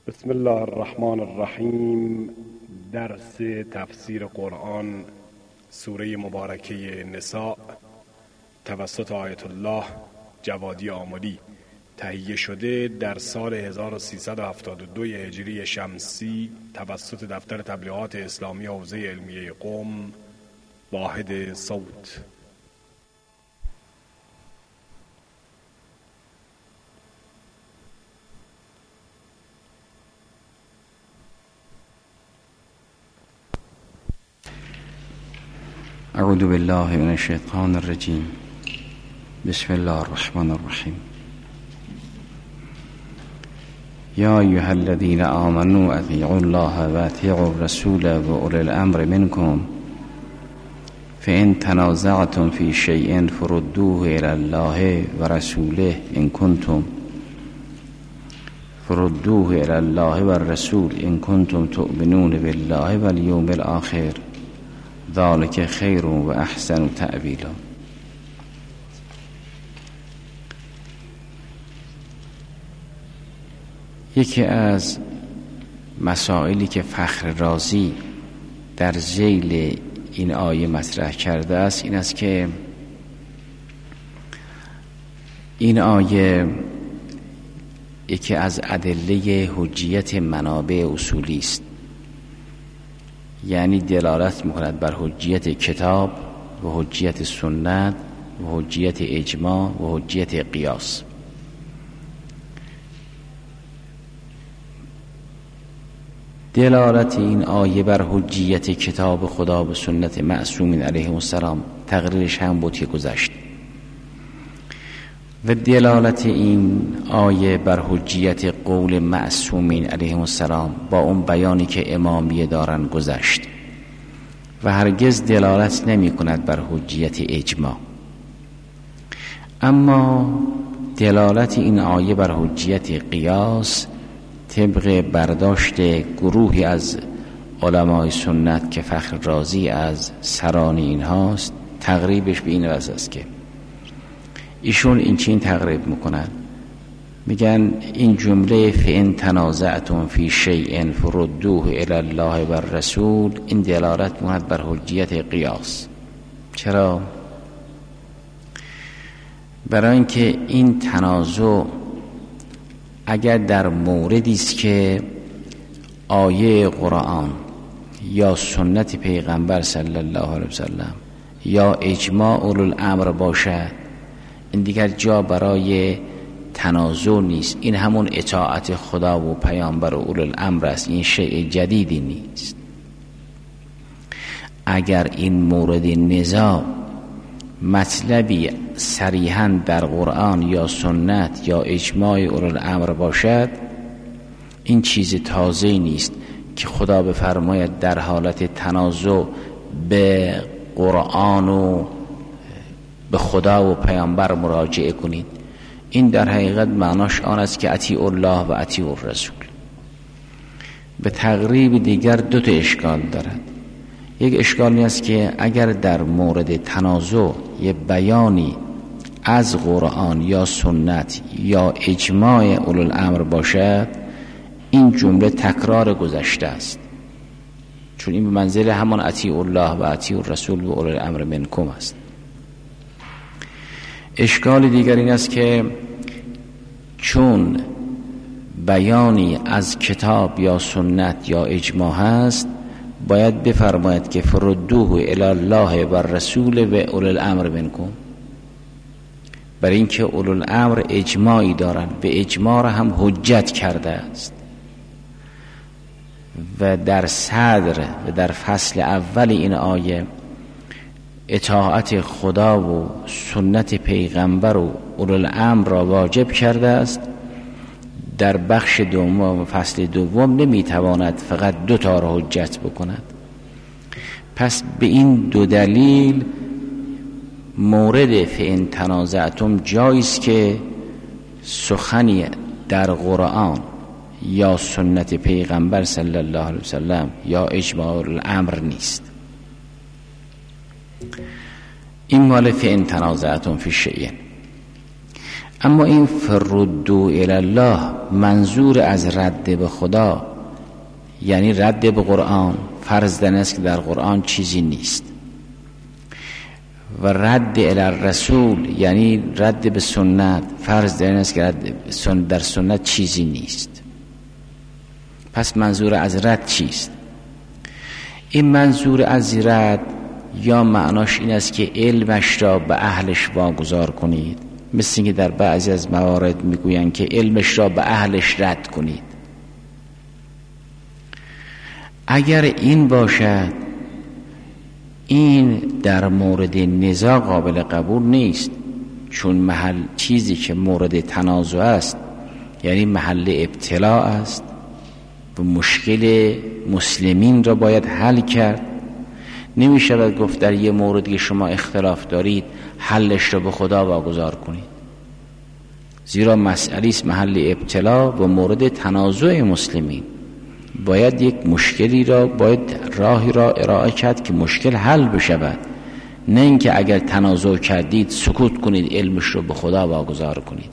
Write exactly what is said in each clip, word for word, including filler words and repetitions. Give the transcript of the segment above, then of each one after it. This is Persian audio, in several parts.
بسم الله الرحمن الرحیم. درس تفسیر قرآن سوره مبارکه نساء توسط آیت الله جوادی آملی تهیه شده در سال هزار و سیصد و هفتاد و دو هجری شمسی توسط دفتر تبلیغات اسلامی حوزه علمیه قم. واحد صوت. اعوذ بالله من الشیطان الرجیم. بسم الله الرحمن الرحیم. یا ایها الذین آمنوا اطیعوا الله و اطیعوا الرسول و اولی الامر منکم فإن تنازعتم فی شیء فردوه الی الله و رسوله ان کنتم فردوه الی الله و الرسول ان کنتم تؤمنون بالله و الیوم الآخر ذلك خیر و احسن تأویلا. یکی از مسائلی که فخر رازی در ذیل این آیه مطرح کرده است این است که این آیه یکی از ادله حجیت منابع اصولی است، یعنی دلالت می‌کند بر حجیت کتاب و حجیت سنت و حجیت اجماع و حجیت قیاس. دلالت این آیه بر حجیت کتاب خدا و سنت معصومین علیهم السلام تقریرش هم بود که گذشت، و دلالت این آیه بر حجیت قول معصومین علیهم السلام با اون بیانی که امامیه دارن گذشت، و هرگز دلالت نمی کند بر حجیت اجماع. اما دلالت این آیه بر حجیت قیاس طبق برداشت گروهی از علمای سنت که فخر رازی از سران این هاست، تقریبش به این وجه است که ایشون این چین تقریب میکنن، میگن این جمله فإن تنازعتم فی شیء فردوه الی الله و الرسول این دلالت میکند بر حجیت قیاس. چرا؟ برای اینکه این تنازع اگر در موردی است که آیه قرآن یا سنت پیغمبر صلی الله علیه وسلم یا اجماع اولوالامر باشد، این دیگر جا برای تنازع نیست، این همون اطاعت خدا و پیامبر و اولوالامر است، این شیء جدیدی نیست. اگر این مورد نزاع مطلبی صریحاً در قرآن یا سنت یا اجماع اولوالامر باشد، این چیز تازه‌ای نیست که خدا بفرماید در حالت تنازع به قرآن و به خدا و پیامبر مراجعه کنید. این در حقیقت معناش آن است که اطیعوا الله و اطیعوا الرسول. به تقریب دیگر دو تا اشکال دارد. یک اشکال این است که اگر در مورد تنازع یه بیانی از قرآن یا سنت یا اجماع اولوالامر باشد، این جمله تکرار گذشته است، چون این به منزله همان اطیعوا الله و اطیعوا الرسول و اولوالامر منکم است. اشکال دیگر این است که چون بیانی از کتاب یا سنت یا اجماع هست، باید بفرماید که فردوه الی الله و الرسول و اولی الامر منکم، برای اینکه اولی الامر اجماعی دارن و اجماع را هم حجت کرده است، و در صدر و در فصل اول این آیه اطاعت خدا و سنت پیغمبر و اولی الامر را واجب کرده است. در بخش دوم و فصل دوم نمیتواند فقط دو تا را حجت بکند. پس به این دو دلیل مورد فإن تنازعتم جایست که سخنی در قرآن یا سنت پیغمبر صلی الله علیه وسلم یا اجماع الامر نیست. این مال فإن تنازعتم فی شیء. اما این فردوا الی الله منظور از رد به خدا یعنی رد به قرآن، فرض دانست است که در قرآن چیزی نیست، و رد الی الرسول یعنی رد به سنت، فرض دانست است که در سنت چیزی نیست. پس منظور از رد چیست؟ این منظور از رد یا معناش این است که علمش را به اهلش واگذار کنید، مثل اینکه در بعضی از موارد میگویند که علمش را به اهلش رد کنید. اگر این باشد این در مورد نزاع قابل قبول نیست، چون محل چیزی که مورد تنازع است یعنی محل ابتلاء است و مشکل مسلمین را باید حل کرد. نمی شود گفت در یه موردی که شما اختلاف دارید حلش را به خدا واگذار کنید، زیرا مسئله است محل ابتلا و مورد تنازع مسلمین. باید یک مشکلی را باید راهی را ارائه کرد که مشکل حل بشود، نه اینکه اگر تنازع کردید سکوت کنید علمش رو به خدا واگذار کنید.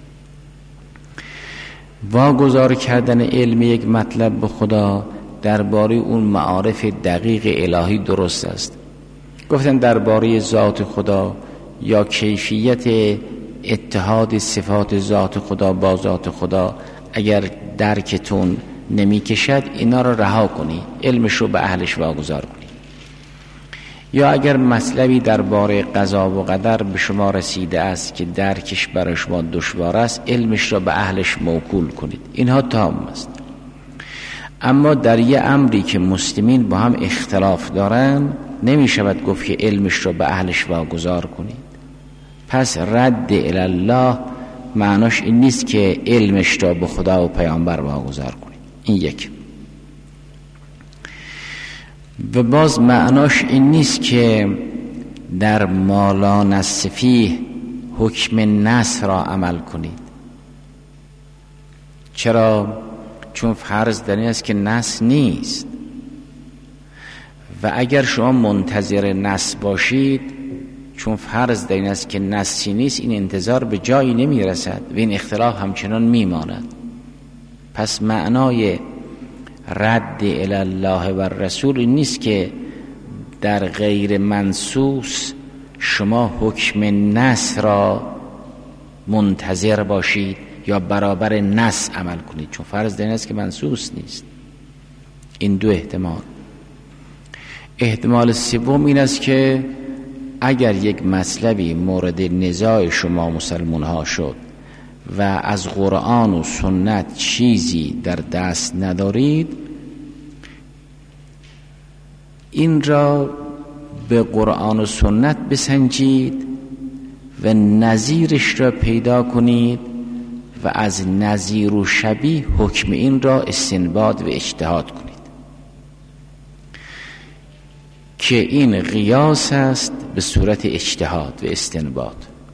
واگذار کردن علم یک مطلب به خدا درباره اون معارف دقیق الهی درست است. گفتن درباره ذات خدا یا کیفیت اتحاد صفات ذات خدا با ذات خدا اگر درکتون نمی کشد اینا رو رها کنی، علمش رو به اهلش واگذار کنی. یا اگر مطلبی درباره قضا و قدر به شما رسیده است که درکش برای شما دشوار است، علمش را به اهلش موکول کنید. اینها تام است. اما در یه امری که مسلمین با هم اختلاف دارن نمی شود گفت که علمش را به اهلش واگذار کنید. پس رد الی الله معناش این نیست که علمش را به خدا و پیامبر واگذار کنید. این یک. و باز معناش این نیست که در ما لا نص فیه حکم نص را عمل کنید. چرا؟ چون فرض در این است که نص نیست و اگر شما منتظر نص باشید، چون فرض در این است که نصی نیست، این انتظار به جایی نمی رسد و این اختلاف همچنان می ماند. پس معنای رد الی الله و الرسول این نیست که در غیر منصوص شما حکم نص را منتظر باشید یا برابر نص عمل کنید، چون فرض در این است که منصوص نیست. این دو احتمال. احتمال سوم این است که اگر یک مطلبی مورد نزاع شما مسلمان ها شد و از قرآن و سنت چیزی در دست ندارید، این را به قرآن و سنت بسنجید و نظیرش را پیدا کنید و از نظیر و شبیه حکم این را استنباط و اجتهاد کنید که این قیاس است به صورت اجتهاد و استنباط.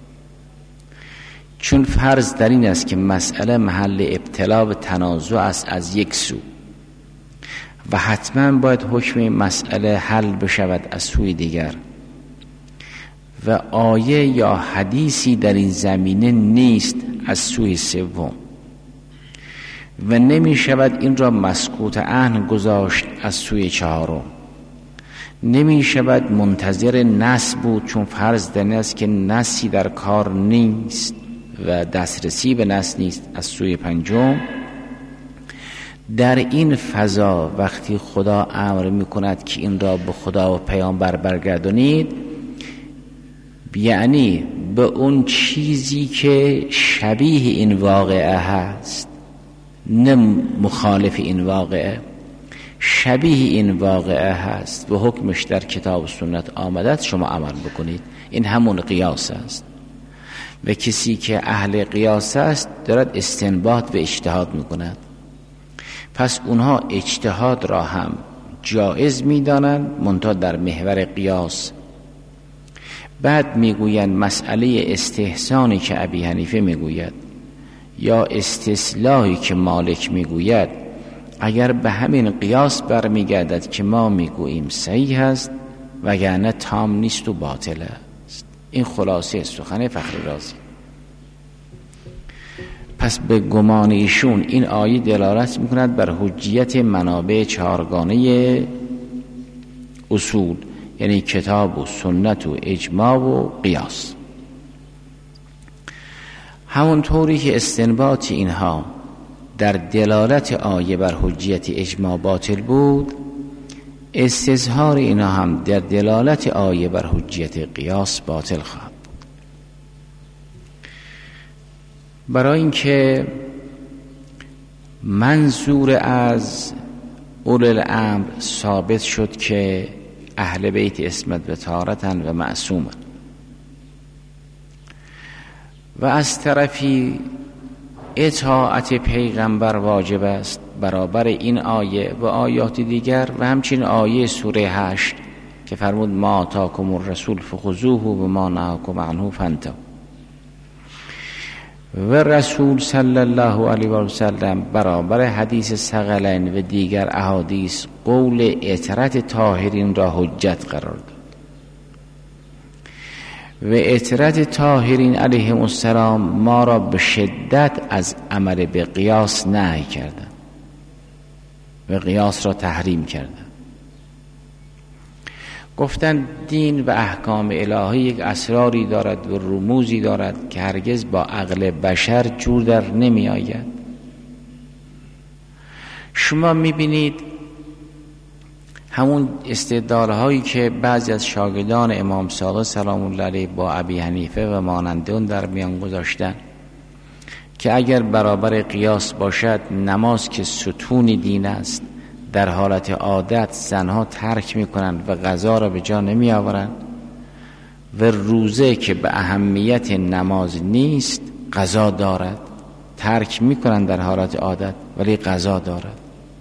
چون فرض در این است که مسئله محل ابتلا و تنازع است از یک سو و حتما باید حکم مسئله حل بشود از سوی دیگر و آیه یا حدیثی در این زمینه نیست از سوی سوم و نمی شود این را مسکوت عنه گذاشت از سوی چهارم. نمی شود منتظر نص بود، چون فرض در این است که نصی در کار نیست و دسترسی به نص نیست از سوی پنجم. در این فضا وقتی خدا امر می کند که این را به خدا و پیامبر برگردانید، یعنی به اون چیزی که شبیه این واقعه هست، نه مخالف این واقعه، شبیه این واقعه هست و حکمش در کتاب و سنت آمده است، شما عمل بکنید. این همون قیاس است و کسی که اهل قیاس است دارد استنباط و اجتهاد میکند. پس اونها اجتهاد را هم جایز میدانند منتها در محور قیاس. بعد میگویند مسئله استحسانی که ابی حنیفه میگوید یا استصلاحی که مالک میگوید اگر به همین قیاس برمیگردد که ما میگوییم صحیح است وگرنه تام نیست و باطل است. این خلاصه سخن فخر رازی. پس به گمان ایشون این آیه دلالت میکند بر حجیت منابع چهارگانه اصول، یعنی کتاب و سنت و اجماع و قیاس. همونطوری که استنباط اینها در دلالت آیه بر حجیت اجماع باطل بود، استظهار اینها هم در دلالت آیه بر حجیت قیاس باطل خواهد بود. برای اینکه منظور از اولي الامر ثابت شد که اهل بیت عصمت و طهارتن و معصومن، و از طرفی اطاعت پیغمبر واجب است برابر این آیه و آیات دیگر، و همچنین آیه سوره هشت که فرمود ما آتاکم الرسول فخذوه و ما نهاکم عنه فانتهوا. و رسول صلی الله علیه و سلم برابر حدیث ثقلین و دیگر احادیث قول عترت طاهرین را حجت قرار داد و عترت طاهرین علیهم السلام ما را به شدت از عمل به قیاس نهی کردند و قیاس را تحریم کردند. گفتند دین و احکام الهی یک اسراری دارد و رموزی دارد که هرگز با عقل بشر جور در نمی آید. شما می بینید همون استدلال هایی که بعضی از شاگردان امام صادق سلام الله علیه با ابی حنیفه و مانند اون در میان گذاشتن که اگر برابر قیاس باشد نماز که ستون دین است، در حالت عادت زنها ترک میکنند و غذا را به جا نمی آورند، و روزه که به اهمیت نماز نیست غذا دارد، ترک میکنند در حالت عادت ولی غذا دارد.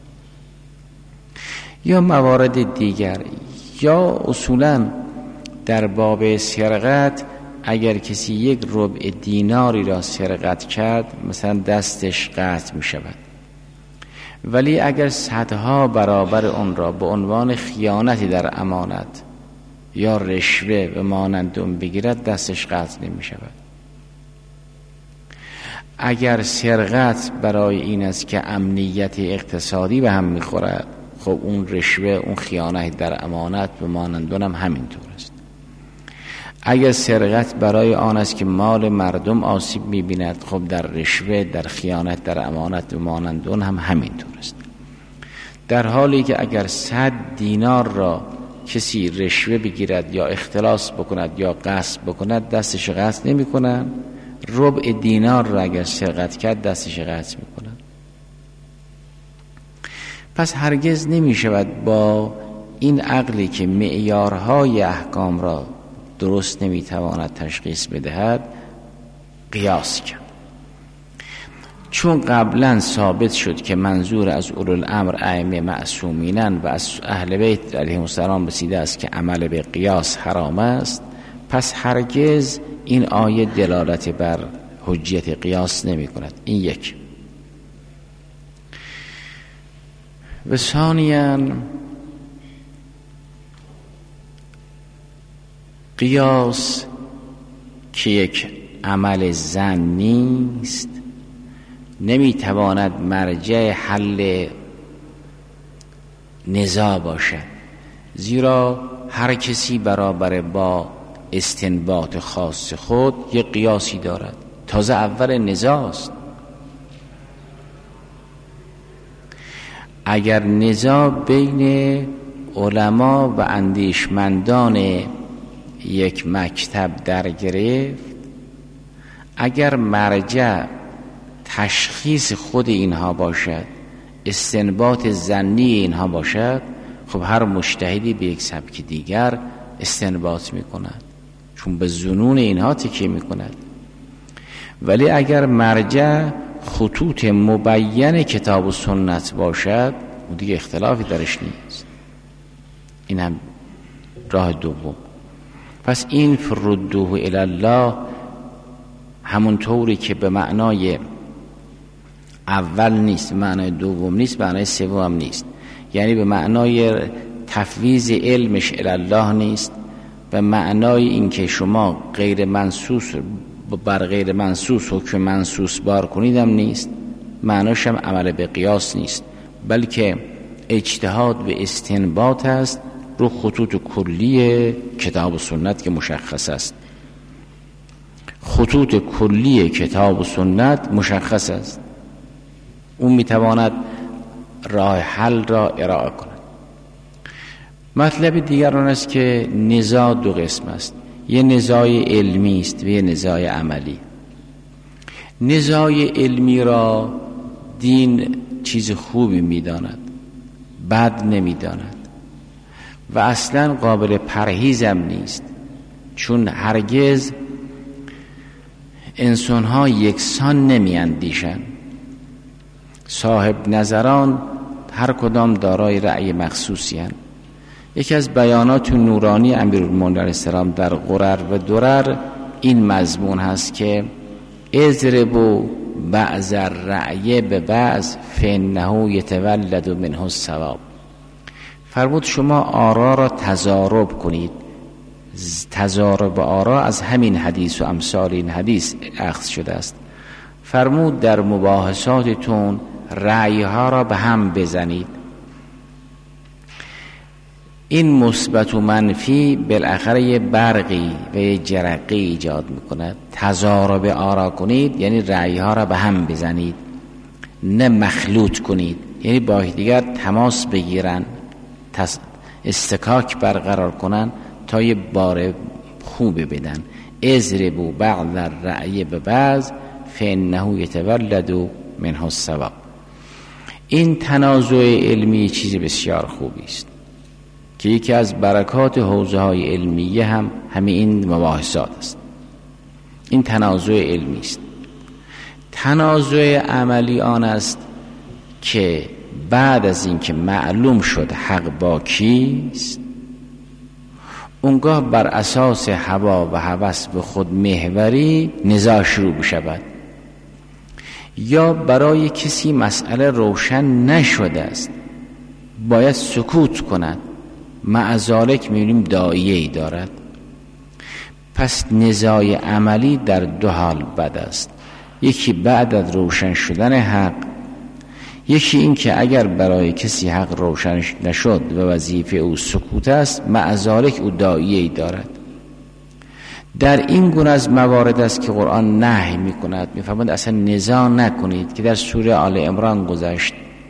یا موارد دیگر، یا اصولا در باب سرقت اگر کسی یک ربع دیناری را سرقت کرد مثلا دستش قطع می شود، ولی اگر صدها برابر اون را به عنوان خیانتی در امانت یا رشوه و مانند اون بگیرد دستش قطع نمی شود. اگر سرقت برای این است که امنیت اقتصادی به هم می خورد، خب اون رشوه، اون خیانت در امانت و مانند اون هم همینطور است. اگر سرقت برای آن است که مال مردم آسیب می‌بیند، خب در رشوه، در خیانت در امانت و مانند اون هم همینطور است. در حالی که اگر صد دینار را کسی رشوه بگیرد یا اختلاس بکند یا غصب بکند دستش قطع نمی‌کنند، ربع دینار را اگر سرقت کرد دستش قطع می‌کنند. پس هرگز نمی‌شود با این عقلی که معیارهای احکام را درست نمیتواند تشخیص بدهد قیاس کرد، چون قبلا ثابت شد که منظور از اولوالامر ائمه معصومینن و از اهل بیت علیهم السلام رسیده است که عمل به قیاس حرام است. پس هرگز این آیه دلالت بر حجیت قیاس نمی کند. این یک. و ثانیاً قیاس که یک عمل ظن نیست نمیتواند مرجع حل نزاع باشد، زیرا هر کسی برابر با استنباط خاص خود یک قیاسی دارد، تازه اول نزاع است. اگر نزاع بین علما و اندیشمندان یک مکتب در گرفت، اگر مرجع تشخیص خود اینها باشد، استنباط ظنی اینها باشد، خب هر مجتهدی به یک سبک دیگر استنباط می کند، چون به ظنون اینها تکیه می کند. ولی اگر مرجع خطوط مبین کتاب و سنت باشد، اون دیگه اختلافی درش نیست. این هم راه دوم. پس این فردوه الی الله همون طوری که به معنای اول نیست، به معنای دوم نیست، به معنای سوم نیست، یعنی به معنای تفویض علمش الی الله نیست، به معنای اینکه شما غیر منصوص بر غیر منصوص حکم منصوص بار کنیدم نیست، معناش هم عمل به قیاس نیست، بلکه اجتهاد به استنباط است رو خطوط کلی کتاب و سنت که مشخص است. خطوط کلی کتاب و سنت مشخص است، اون میتواند راه حل را ارائه کند. مطلب دیگر آن است که نزاع دو قسم است، یه نزاع علمی است و یه نزاع عملی. نزاع علمی را دین چیز خوبی میداند، بد نمیداند و اصلا قابل پرهیزم نیست، چون هرگز انسان‌ها یکسان نمی‌اندیشند. صاحب نظران هر کدام دارای رأی مخصوصی هستند. یکی از بیانات نورانی امیرالمومنین علیه السلام در غرر و درر این مضمون هست که اضربوا بعض الرأی به بعض فانه یتولد منه الصواب. فرمود شما آرا را تضارب کنید. تضارب آرا از همین حدیث و امثال این حدیث اخذ شده است. فرمود در مباحثاتتون رأی ها را به هم بزنید. این مثبت و منفی بالاخره یه برقی و یه جرقی ایجاد میکند. تضارب آرا کنید یعنی رأی ها را به هم بزنید، نه مخلوط کنید، یعنی با دیگر تماس بگیرن، استکاک برقرار کنن تا یه بار خوب بدن. اضربوا بعض الرأی به بعض فانه یتولد منه الصواب. این تنازع علمی چیز بسیار خوبی است که یکی از برکات حوزه های علمیه هم همین این مباحثات است. این تنازع علمی است. تنازع عملی آن است که بعد از اینکه معلوم شد حق با کیست، اونگاه بر اساس هوا و هوس به خود محوری نزاع شروع بشود، یا برای کسی مسئله روشن نشده است باید سکوت کند، مع ذالک می‌بینیم داعیه‌ای دارد. پس نزاع عملی در دو حال بد است، یکی بعد از روشن شدن حق، یکی این که اگر برای کسی حق روشن نشد و وظیفه او سکوت است، مع ذالک او داعیه‌ای دارد. در این گونه از موارد است که قرآن نهی می‌کند، می‌فرماید اصلا نزاع نکنید که در سوره آل عمران گذشت.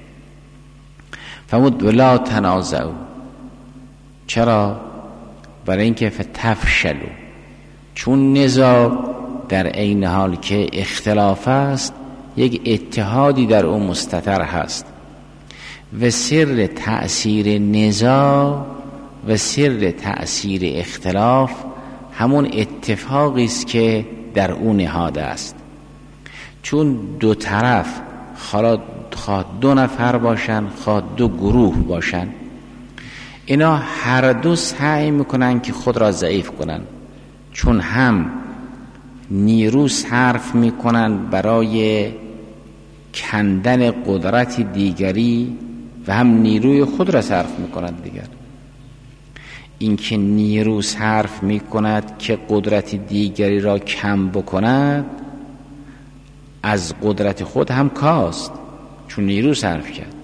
فرمود ولا تنازعوا. چرا؟ برای اینکه فتفشلوا، چون نزاع در عین حال که اختلاف است یک اتحادی در اون مستتر هست و سر تأثیر نزاع و سر تأثیر اختلاف همون اتفاقی است که در اون نهاده است. چون دو طرف خواه دو نفر باشن خواه دو گروه باشن، اینا هر دو سعی میکنن که خود را ضعیف کنن، چون هم نیرو صرف میکنن برای کندن قدرت دیگری و هم نیروی خود را صرف میکنن دیگر. این که نیرو صرف میکند که قدرت دیگری را کم بکند، از قدرت خود هم کاست، چون نیرو صرف کرد.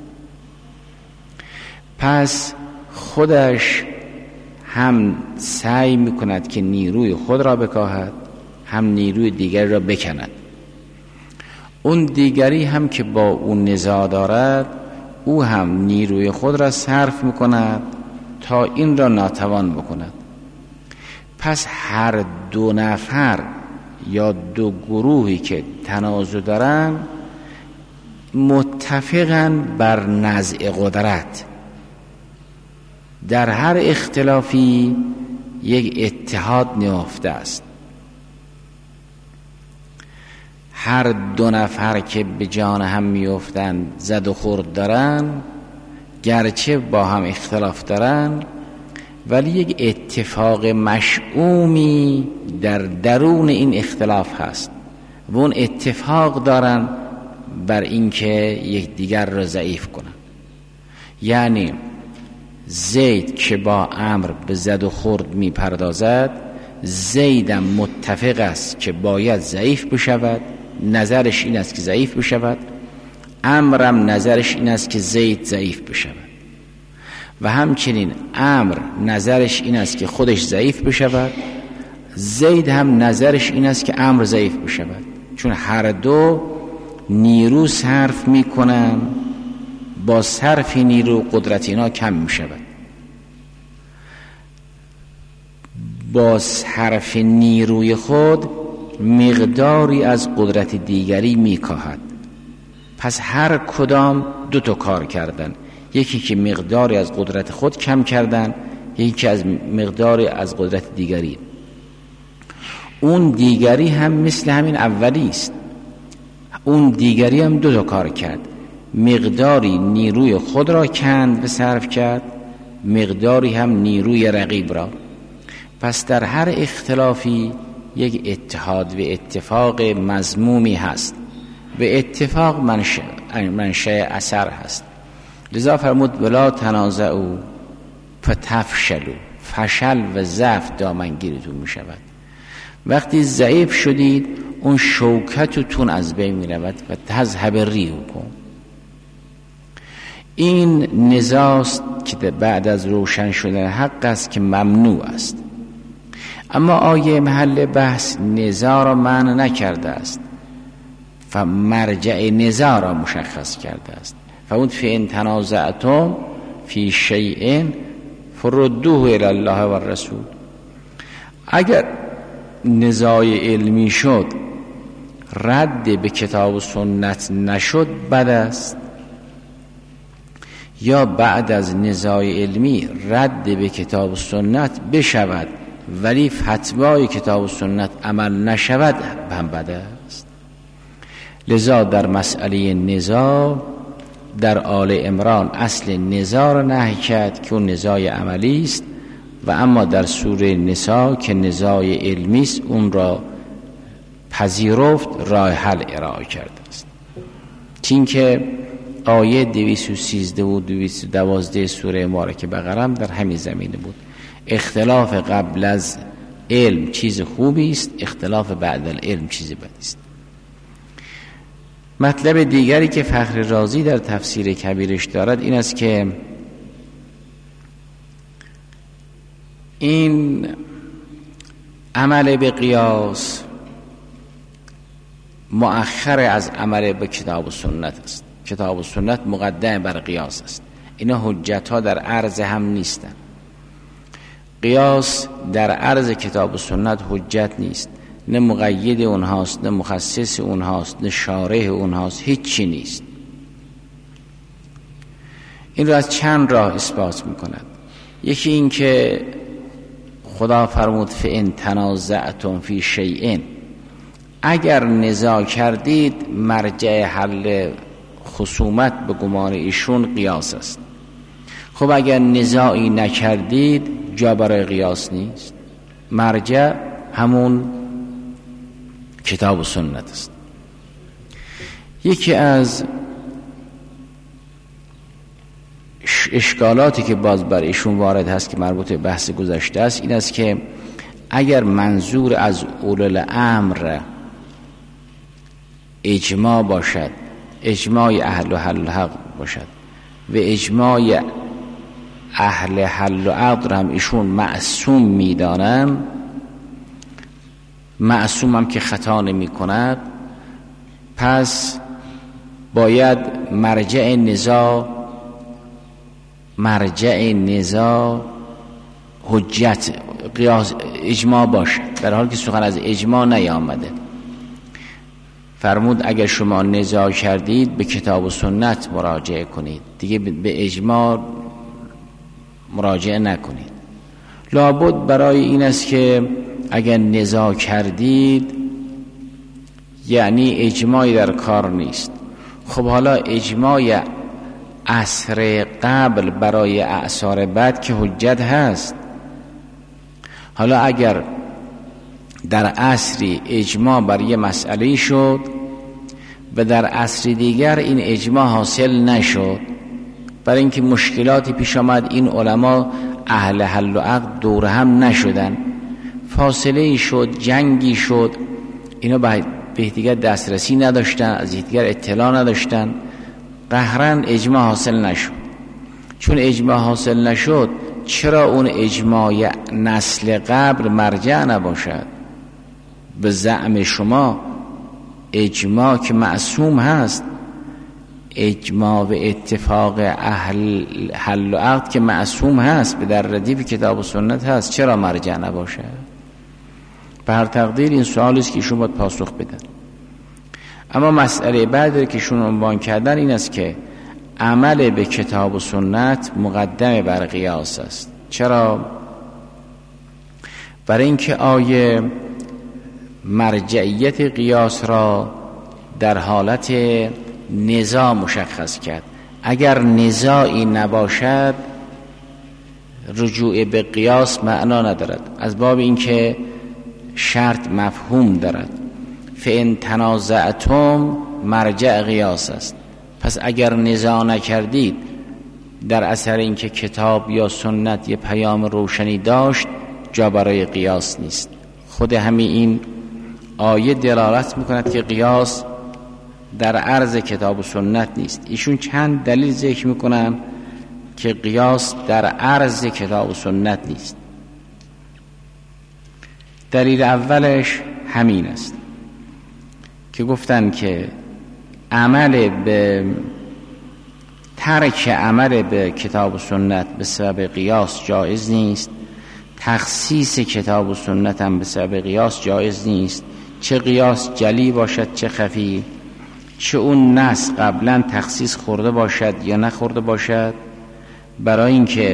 پس خودش هم سعی میکند که نیروی خود را بکاهد، هم نیروی دیگری را بکند. اون دیگری هم که با اون نزاع دارد، او هم نیروی خود را صرف میکند تا این را ناتوان بکند. پس هر دو نفر یا دو گروهی که تنازع دارن متفقاً بر نزع قدرت. در هر اختلافی یک اتحاد نهفته است. هر دو نفر که به جان هم میافتند زد و خورد دارن، گرچه با هم اختلاف دارن، ولی یک اتفاق مشؤومی در درون این اختلاف هست و اون اتفاق دارن بر اینکه یک دیگر را ضعیف کنن. یعنی زید که با عمرو به زد و خورد می پردازد، زیدم متفق است که باید ضعیف بشود، نظرش این است که ضعیف بشود، عمرم نظرش این است که زید ضعیف بشود و همچنین عمر نظرش این است که خودش ضعیف بشود، زید هم نظرش این است که عمر ضعیف بشود، چون هر دو نیرو صرف میکنن، با صرف نیرو قدرت اینا کم میشود، با صرف نیروی خود مقداری از قدرت دیگری میکاهد. پس هر کدام دو تا کار کردن، یکی که مقداری از قدرت خود کم کردن، یکی که از مقداری از قدرت دیگری. اون دیگری هم مثل همین اولی است، اون دیگری هم دو تا کار کرد، مقداری نیروی خود را کند و صرف کرد، مقداری هم نیروی رقیب را. پس در هر اختلافی یک اتحاد و اتفاق مذمومی هست و اتفاق منشأ منشأ اثر هست. لذا فرمود ولا تنازعوا فتفشلوا، فشل و ضعف دامنگیرتون می شود. وقتی ضعیف شدید اون شوکتتون از بین می رود و تذهب ریحکم. این نزاست که بعد از روشن شدن حق است که ممنوع است. اما آیه محل بحث نزاع را معنی نکرده است و مرجع نزاع را مشخص کرده است. فاون فإن تنازعتم فی شیء فردوه الی الله و الرسول. اگر نزاع علمی شد رد به کتاب و سنت نشد بد است، یا بعد از نزاع علمی رد به کتاب و سنت بشود ولی فتوای کتاب و سنت عمل نشود هم بد است. لذا در مسئله نزاع در آل عمران اصل نزاع را نهی کرد که اون نزاع عملی است و اما در سوره نساء که نزاع علمی است اون را پذیرفت، راه حل ارائه کرده است. چون که آیه دویست و سیزده و دویست و دوازده سوره مبارکه بقره در همین زمینه بود. اختلاف قبل از علم چیز خوبی است، اختلاف بعد از علم چیز بدی است. مطلب دیگری که فخر رازی در تفسیر کبیرش دارد این است که این عمل به قیاس مؤخر از عمل به کتاب و سنت است. کتاب و سنت مقدم بر قیاس است. اینا حجت ها در عرض هم نیستند. قیاس در عرض کتاب و سنت حجت نیست، نه مقید اونهاست، نه مخصص اونهاست، نه شارح اونهاست، هیچی نیست. این را از چند راه اثبات میکند. یکی این که خدا فرمود فإن تنازعتم فی شیء، اگر نزاع کردید مرجع حل خصومت به گمان ایشون قیاس است. خب اگر نزاعی نکردید جا برای قیاس نیست، مرجع همون کتاب و سنت است. یکی از اشکالاتی که باز بر ایشون وارد هست که مربوط به بحث گذشته است این است که اگر منظور از اولوالامر اجماع باشد، اجماع اهل و حل و حق باشد و اجماع اهل حل و عقد هم ایشون معصوم میدانن، معصوم هم که خطا نمی کند، پس باید مرجع نزاع مرجع نزاع حجت قیاس اجماع باشد، در حالی که سخن از اجماع نیامده. فرمود اگر شما نزاع کردید به کتاب و سنت مراجعه کنید، دیگه به اجماع مراجعه نکنید. لابد برای این است که اگر نزاع کردید یعنی اجماعی در کار نیست. خب حالا اجماع عصر قبل برای اعصار بعد که حجت هست، حالا اگر در عصری اجماع بر یه مسئله شد و در عصر دیگر این اجماع حاصل نشد، برای اینکه مشکلاتی پیش آمد، این علما اهل حل و عقد دور هم نشدن، فاصله شد، جنگی شد، اینا به یکدیگر دسترسی نداشتن، از یکدیگر اطلاع نداشتن، قهرن اجماع حاصل نشد. چون اجماع حاصل نشد، چرا اون اجماع نسل قبل مرجع نباشد؟ به زعم شما اجماع که معصوم هست، اجماع و اتفاق اهل حل و عقد که معصوم هست، به در ردیف کتاب و سنت هست، چرا مرجع نباشه؟ به هر تقدیر این سوالی است که ایشون باید پاسخ بدن. اما مسئله بعدی که ایشون عنوان کردن این است که عمل به کتاب و سنت مقدم بر قیاس است. چرا؟ برای اینکه آیه مرجعیت قیاس را در حالت نزاع مشخص کرد. اگر نزاعی نباشد رجوع به قیاس معنا ندارد، از باب اینکه شرط مفهوم دارد. فإن تنازعتم مرجع قیاس است. پس اگر نزاع نکردید در اثر اینکه کتاب یا سنت یه پیام روشنی داشت، جا برای قیاس نیست. خود همین این آیه دلالت میکند که قیاس در عرض کتاب و سنت نیست. ایشون چند دلیل ذکر میکنن که قیاس در عرض کتاب و سنت نیست. دلیل اولش همین است که گفتن که عمل به ترک عمل به کتاب و سنت به سبب قیاس جایز نیست، تخصیص کتاب و سنت هم به سبب قیاس جایز نیست، چه قیاس جلی باشد چه خفی، چه اون نص قبلا تخصیص خورده باشد یا نخورده باشد، برای اینکه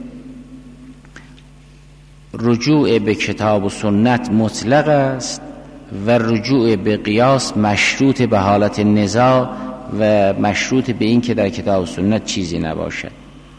رجوع به کتاب و سنت مطلق است و رجوع به قیاس مشروط به حالت نزاع و مشروط به این که در کتاب و سنت چیزی نباشد.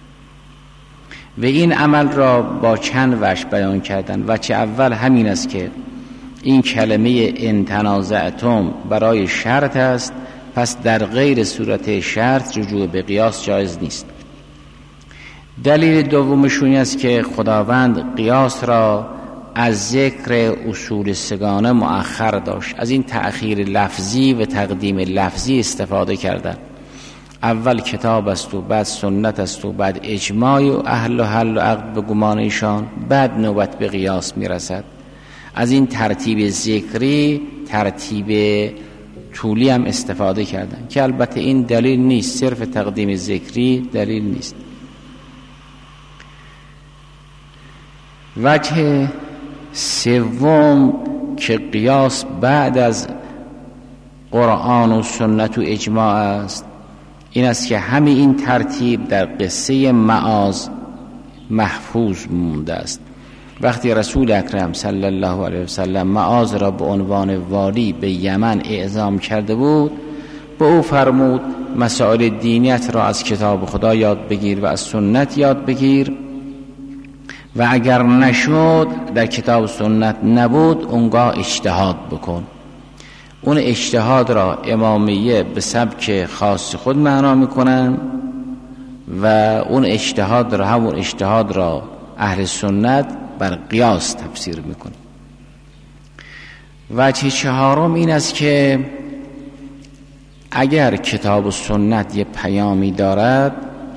و این عمل را با چند وجه بیان کردن. وجه اول همین است که این کلمه ان تنازعتم برای شرط است، پس در غیر صورت شرط رجوع به قیاس جایز نیست. دلیل دومشون است که خداوند قیاس را از ذکر اصول سگانه مؤخر داشت. از این تأخیر لفظی و تقدیم لفظی استفاده کردن. اول کتاب است و بعد سنت است و بعد اجماع و اهل و حل و عقد به گمان ایشان، بعد نوبت به قیاس میرسد. از این ترتیب ذکری ترتیب طولی هم استفاده کردن که البته این دلیل نیست، صرف تقدیم ذکری دلیل نیست. وجه سوم که قیاس بعد از قرآن و سنت و اجماع است، این است که همین این ترتیب در قصه معاذ محفوظ مونده است. وقتی رسول اکرم صلی الله علیه وسلم معاذ را به عنوان والی به یمن اعزام کرده بود، به او فرمود مسائل دینیت را از کتاب خدا یاد بگیر و از سنت یاد بگیر، و اگر نشد در کتاب سنت نبود اونگاه اجتهاد بکن. اون اجتهاد را امامیه به سبک خاص خود معنا میکنن و اون اجتهاد را همون اجتهاد را اهل سنت بر قیاس تفسیر میکنه. وجه چهارم این است که اگر کتاب و سنت یه پیامی دارد،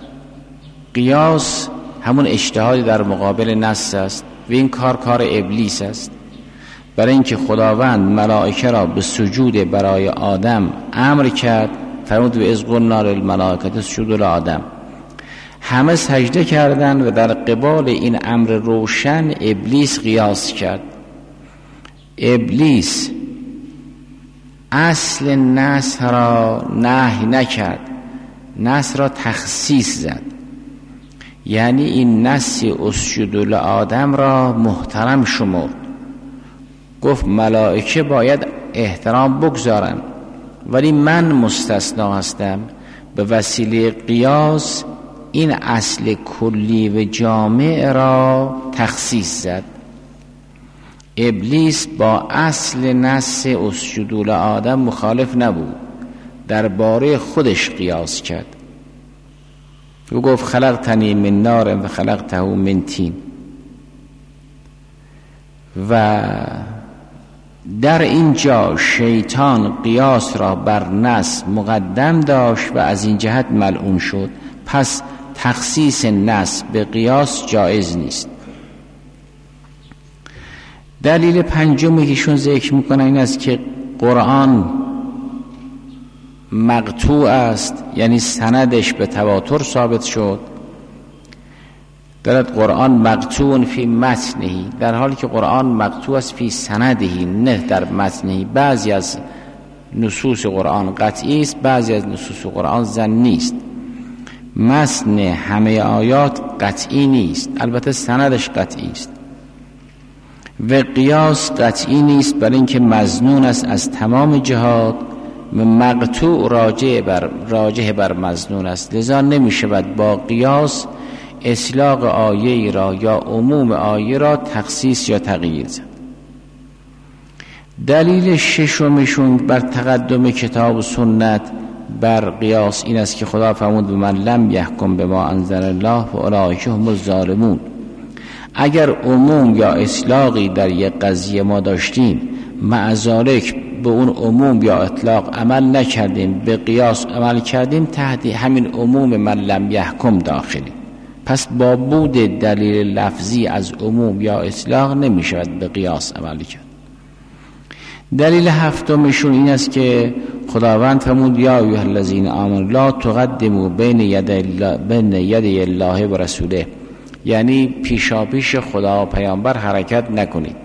قیاس همون اجتهادی در مقابل نص است و این کار کار ابلیس است. برای اینکه خداوند ملائکه را به سجود برای آدم امر کرد، فرمود و اذ قلنا للملائکة اسجدوا لآدم، همه سجده کردند و در قبال این امر روشن ابلیس قیاس کرد. ابلیس اصل نص را نهی نکرد، نص را تخصیص زد. یعنی این نص اسجدوا لآدم را محترم شمرد، گفت ملائکه باید احترام بگذارن، ولی من مستثنا هستم. به وسیله قیاس این اصل کلی و جامع را تخصیص زد. ابلیس با اصل نص اسجدوا لآدم مخالف نبود، درباره خودش قیاس کرد. او گفت خلقتنی من نار و خلقته من طین. و در اینجا شیطان قیاس را بر نص مقدم داشت و از این جهت ملعون شد. پس تخصیص نص به قیاس جایز نیست. دلیل پنجمی که ایشون ذکر میکنه این است که قرآن مقطوع است، یعنی سندش به تواتر ثابت شد. دارد قرآن مقطوع فی متنهی، در حالی که قرآن مقطوع است فی سندهی، نه در متنهی. بعضی از نصوص قرآن قطعی است، بعضی از نصوص قرآن ظنی است. متن همه آیات قطعی نیست، البته سندش قطعی است. و قیاس قطعی نیست، برای اینکه مظنون است از تمام جهات. مقطوع راجع بر راجع بر مظنون است، لذا نمی شود با قیاس اطلاق آیه را یا عموم آیه را تخصیص یا تغییر زد. دلیل ششمشون بر تقدم کتاب و سنت بر قیاس این است که خدا فرمود من لم یحکم بما انزل الله فاولئک هم الظالمون. اگر عموم یا اطلاقی در یک قضیه ما داشتیم، مع ذالک به اون عموم یا اطلاق عمل نکردیم، به قیاس عمل کردیم، تحت همین عموم من لم یحکم داخلی. پس با بود دلیل لفظی از عموم یا اطلاق نمی شود به قیاس عمل کرد. دلیل هفتمشون این است که خداوند فرمود یا ایها الذین آمنوا لا تقدموا بین یدی الله بین یدی الله و رسوله، یعنی پیشاپیش خدا و پیامبر حرکت نکنید.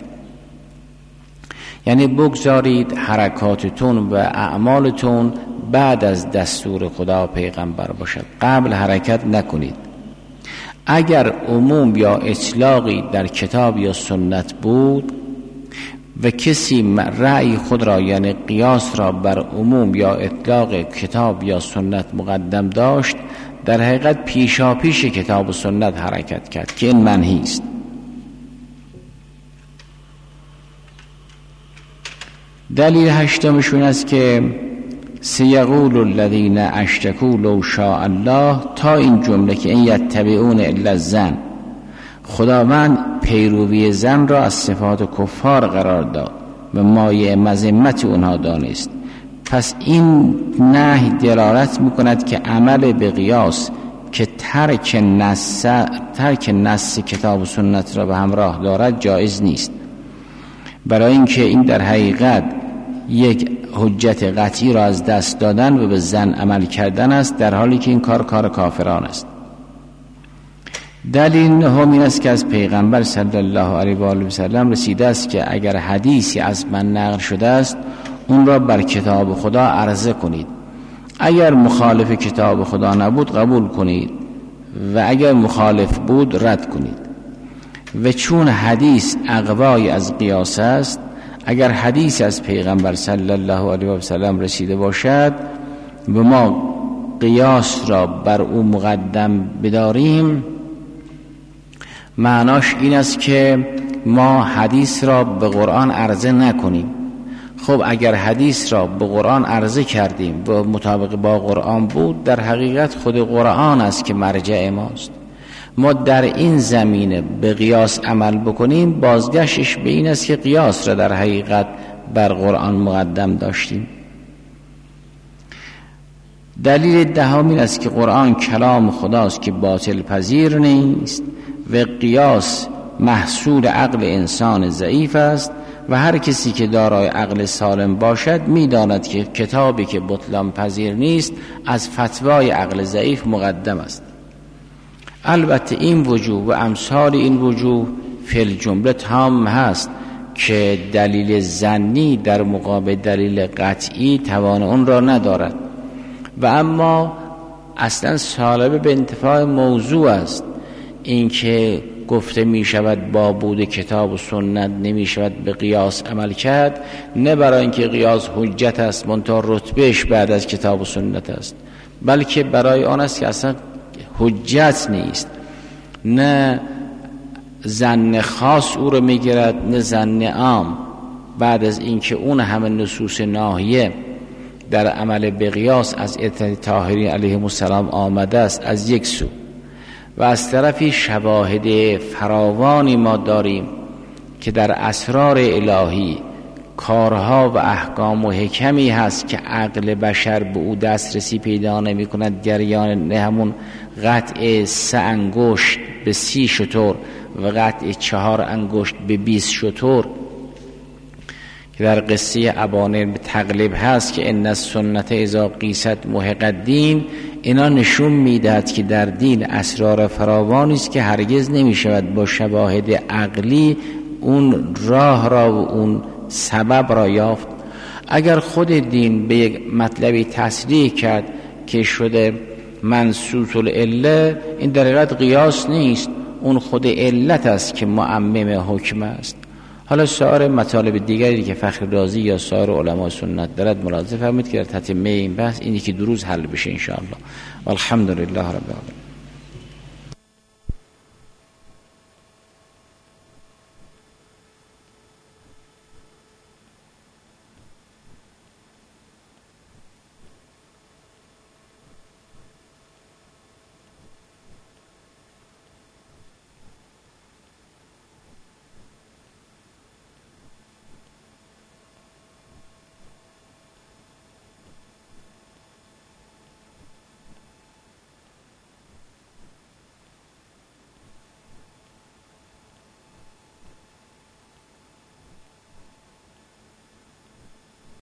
یعنی بگذارید حرکاتتون و اعمالتون بعد از دستور خدا و پیغمبر باشد، قبل حرکت نکنید. اگر عموم یا اطلاقی در کتاب یا سنت بود و کسی رأی خود را یعنی قیاس را بر عموم یا اطلاق کتاب یا سنت مقدم داشت، در حقیقت پیشا پیش کتاب و سنت حرکت کرد که این منهی است. دلیل هشتمشون است که سیقول الذین اشرکوا لو شاء الله، تا این جمله که این یتبعون الا الظن، خداوند پیروی زن را از صفات کفار قرار داد و مایه مذمت اونها دانست. پس این نهی دلالت میکند که عمل به قیاس که ترک نص ترک نص کتاب و سنت را به همراه دارد جایز نیست، برای اینکه این در حقیقت یک حجت قطعی را از دست دادن و به زن عمل کردن است، در حالی که این کار کار کافران است. دلیل نهم این است که از پیغمبر صلی الله علیه و آله و سلم رسیده است که اگر حدیثی از من نقل شده است اون را بر کتاب خدا عرضه کنید، اگر مخالف کتاب خدا نبود قبول کنید و اگر مخالف بود رد کنید. و چون حدیث اقوای از قیاس است، اگر حدیث از پیغمبر صلی الله علیه و سلم رسیده باشد و ما قیاس را بر او مقدم بداریم، معناش این است که ما حدیث را به قرآن عرضه نکنیم. خب اگر حدیث را به قرآن عرضه کردیم و مطابق با قرآن بود، در حقیقت خود قرآن است که مرجع ماست. ما در این زمینه به قیاس عمل بکنیم، بازگشتش به این است که قیاس را در حقیقت بر قرآن مقدم داشتیم. دلیل دهم این است که قرآن کلام خداست که باطل پذیر نیست و قیاس محصول عقل انسان ضعیف است و هر کسی که دارای عقل سالم باشد می‌داند که کتابی که بطلان پذیر نیست از فتوای عقل ضعیف مقدم است. البته این وجوه و امثال این وجوه فی الجمله تام هست که دلیل ظنی در مقابل دلیل قطعی توان اون را ندارد و اما اصلا سالب به انتفاع موضوع است. این که گفته می شود با بود کتاب و سنت نمی شود به قیاس عمل کرد، نه برای اینکه قیاس حجت است منتها رتبهش بعد از کتاب و سنت است، بلکه برای آن است که اصلا حجت نیست، نه ظن خاص او رو میگیرد نه ظن عام. بعد از اینکه اون همه نصوص ناهیه در عمل به قیاس از ائمه طاهرین علیهم السلام آمده است از یک سو، و از طرفی شواهد فراوانی ما داریم که در اسرار الهی کارها و احکام و حکمی هست که عقل بشر به او دسترسی پیدا نمی کند، جریان همون قطع سه انگشت به سی شتر و قطع چهار انگشت به بیست شتر که در قصه ابانه به تقلیب هست که ان السنت اذا قیست محق الدین، اینا نشون میدهد که در دین اسرار فراوانی است که هرگز نمی شود با شواهد عقلی اون راه را و اون سبب را یافت. اگر خود دین به یک مطلبی تصریح کرد که شده منصوص العله، این در حقیقت قیاس نیست، اون خود علت است که معمم حکم است. حالا سایر مطالب دیگری که فخر رازی یا سایر علمای سنت دارد ملاحظه فرمایید که در تتمه این بحث اینی که دو روز حل بشه ان شاء الله. والحمدلله رب العالمین.